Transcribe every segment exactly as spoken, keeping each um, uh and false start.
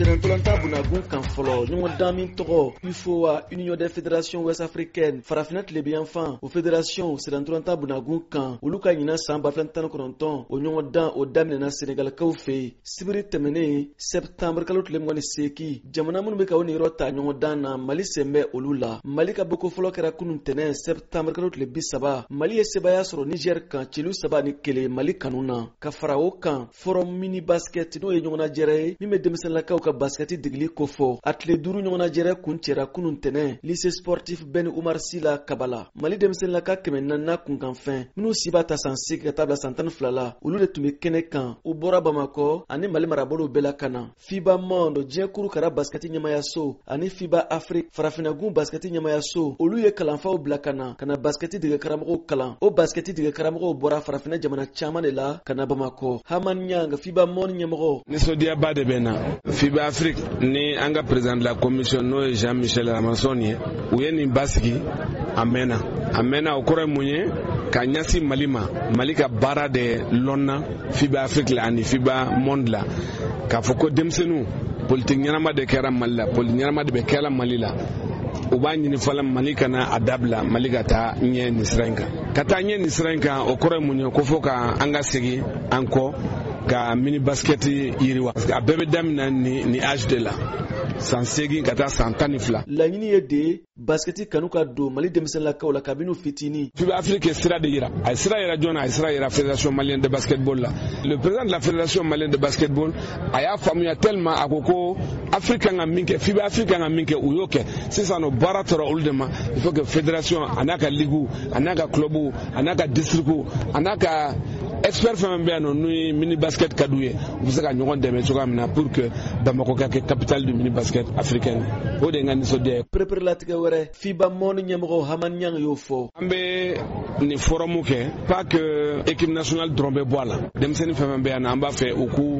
Senantolanta Bunagun kan folo ɲɔgɔn dan min tɔgɔ U F O A Union des Fédérations Ouest Africaines Farafina tile bi yanfan o fédération Senantolanta Bunagun kan olu ka ɲina san ba fila tan ni kɔnɔntɔn o ɲɔgɔn dan o daminɛna Senegalikaw fɛ sibiri tɛmɛnen septembre kalo tile mugan ni seegin jamana minnu bɛ ka o niyɔrɔ ta ɲɔgɔn dan na Mali sen bɛ olu la. Mali ka boko fɔlɔ kɛra kunun tɛnɛ septembre kalo tile bi saba. Mali ye sebaya sɔrɔ Niger kan celu saba ni kelen Mali kanu na ka fara o kan forum mini basket n'o ye ɲɔgɔnnajɛrɛ ye min bɛ denmisɛnninlakaw ka basketi degeli kofɔ a tile duuru ɲɔgɔnnajɛrɛ kun cɛra kunun tɛnɛ lycée sportif Ben Umar Sy la Kabala. Mali denmisɛnninlaka kɛmɛ naani kunkanfɛn minnu si b'a ta san seegin ka taa bila san tan ni fila la olu de tun bɛ kɛnɛ kan u bɔra Bamakɔ ani Mali marabolow bɛɛ la ka na. FIBA Monde diɲɛ kurukara basketi ɲɛmayaso ani FIBA Afrique farafinagun basketi ɲɛmayaso olu ye kalanfaw bila ka na ka na basketi dege karamɔgɔw kalan. O basketi dege karamɔgɔw bɔra farafina jamana caman de la ka na Bamakɔ. Haman Nyang FIBA Monde ɲɛmɔgɔ. Nisɔndiyaba de bɛ na FIBA Afrique ni an ka président de la commission n'o ye Jean-Michel Ramasson ye u ye nin basigi a mɛnna a mɛnna o kɔrɔ ye mun ye ka ɲɛsin Mali ma Mali ka baara de lɔnna FIBA Afrique la ani FIBA Monde la k'a fɔ ko denmisɛnninw politique ɲɛnama de kɛra Mali la politique ɲɛnama de bɛ kɛra Mali la u b'a ɲini fɔlɔ Mali kana a dabila Mali ka taa ɲɛ nin sira in kan ka taa ɲɛ nin sira in kan o kɔrɔ ye mun ye ko fɔ ka an ka segin an kɔ ka mini basket yiriwa a bɛɛ bɛ daminɛ ni ni âge de la san seegin ka taa san tan ni fila. Laɲini ye de basketi kanu ka don Mali denmisɛnninlakaw la kabini fitini. FIBA Afrique ye sira de yira a ye sira yira jɔn na a ye sira yira fédération malienne de basketball la le président de la fédération malienne de basketball a y'a faamuya tellement a ko ko Afrique kan ka min kɛ FIBA Afrique kan ka min kɛ u y'o kɛ sisan o baara tora olu de ma il faut que fédération a n'a ka ligue a n'a ka club a n'a ka district a n'a ka expert fɛn bɛ yan nɔ n'o ye mini basket ka d'u ye u bɛ se ka ɲɔgɔn dɛmɛ cogoya min na pour que Bamako ka kɛ capitale du mini basket africaine o de ye n ka nisɔndiya ye. Pereperelatigɛ wɛrɛ FIBA Monde ɲɛmɔgɔ Haman Nyang y'o fɔ. An bɛ nin forum kɛ pas que équipe nationale dɔrɔn bɛ bɔ a la denmisɛnnin fɛn fɛn bɛ yan nɔ an b'a fɛ u k'u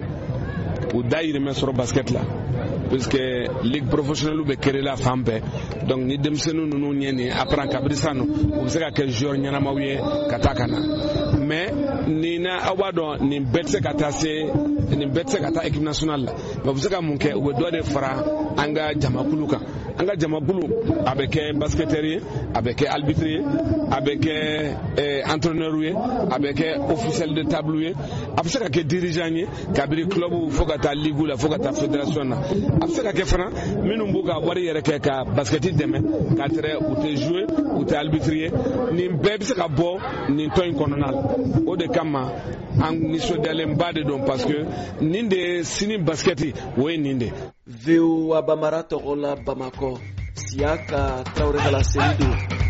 u dayirimɛ sɔrɔ basket la puisque ligue professionnelle bɛ créer la fan bɛɛ donc ni denmisɛnnin ninnu ɲɛ nin apprend kabiri san nɔ u bɛ se ka kɛ joueur ɲɛnamaw ye ka taa ka na mais nin na aw b'a dɔn nin bɛɛ tɛ se ka taa se nin bɛɛ tɛ se ka taa équipe nationale la mais u bɛ se ka mun kɛ u bɛ dɔ de fara an ka jamakulu kan an ka jamakulu a bɛ kɛ basketteur ye a bɛ kɛ arbitre ye a bɛ kɛ entraîneur ye a bɛ kɛ officiel de table ye a bɛ se ka kɛ dirigeant ye kabiri club fo ka taa ligue la fo ka taa fédération na a bɛ se ka kɛ fana minnu b'u ka wari yɛrɛ kɛ ka basketi dɛmɛ k'a tɛrɛ u tɛ jouer u tɛ arbitre ye nin bɛɛ bɛ se ka bɔ nin tɔn in kɔnɔna la o de kama an nisɔndiyalenba de don parce que nin de ye sini basketi o ye nin de. V O A Bamara tɔgɔ la Bamakɔ Siaka Traoré ka laseli don.